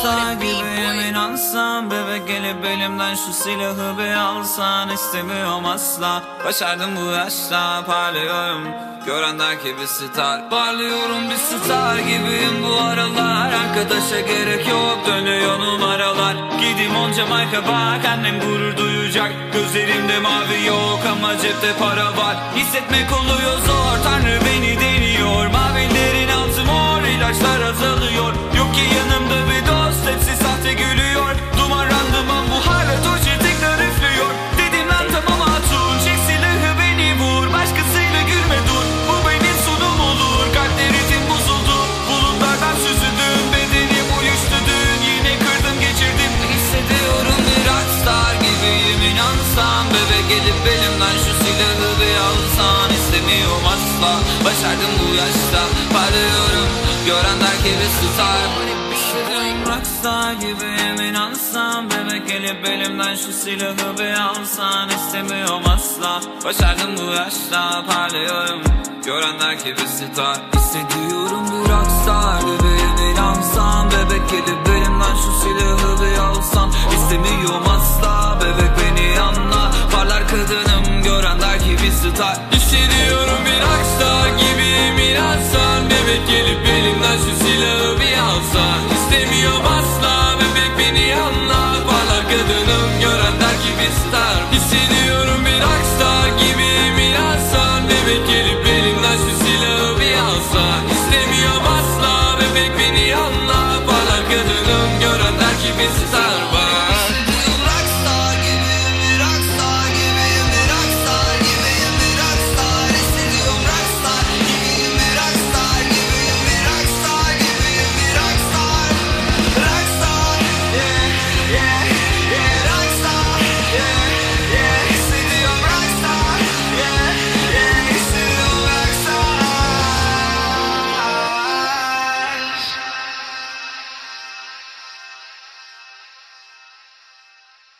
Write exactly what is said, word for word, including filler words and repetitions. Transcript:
rockstar gibiyim inansam. Bebek gelip elimden şu silahı bir alsan. İstemiyorum asla, başardım bu yaşta. Parlıyorum, gören der ki bir star. Parlıyorum, bir star gibiyim bu aralar. Arkadaşa gerek yok, dönüyor numaralar. Gideyim onca marka bak, annem gurur duyacak. Gözlerimde mavi yok ama cepte para var. Hissetmek oluyor zor, Tanrı beni deniyor. Mavilerin altı mor, ilaçlar azalıyor. Yok ki yanımda bir dost, hepsi sahte gülüyor. Duman randıman bu hala Tuğçe tekrar üflüyor. Dedim lan tamam hatun, çek silahı beni vur. Başkasıyla gülme dur, bu benim sonum olur. Kalpte ritim bozuldu, bulutlardan süzüldüm. Bedenim uyuştu dün, yine kırdım geçirdim. Hissediyorum bir rockstar gibiyim inansam. Bebek gelip elimden şu silahı bir alsan. İstemiyorum asla, başardım bu yaşta. Parlıyorum, gören der ki bir star. Rockstar gibiyim inansam. Bebek gelip elimden şu silahı bir alsan. İstemiyorum asla, başardım bu yaşta. Parlıyorum, gören der ki bir star. Hissediyorum bir rockstar gibiyim inansam. Bebek gelip elimden şu silahı bir alsan. İstemiyorum asla, bebek beni anla. Parlar kadınım, gören der ki bir star. Hissediyorum bir rockstar gibiyim inansan. Bebek gelip elimden şu silahı bir alsan. İstemiyorum asla, bebek beni anla. Parlar kadınım, gören der ki bir star. Hissediyorum bir rockstar gibiyim inansan. Bebek gelip elimden şu silahı bir alsan. İstemiyorum asla, bebek beni anla. Parlar kadınım, gören der ki bir star.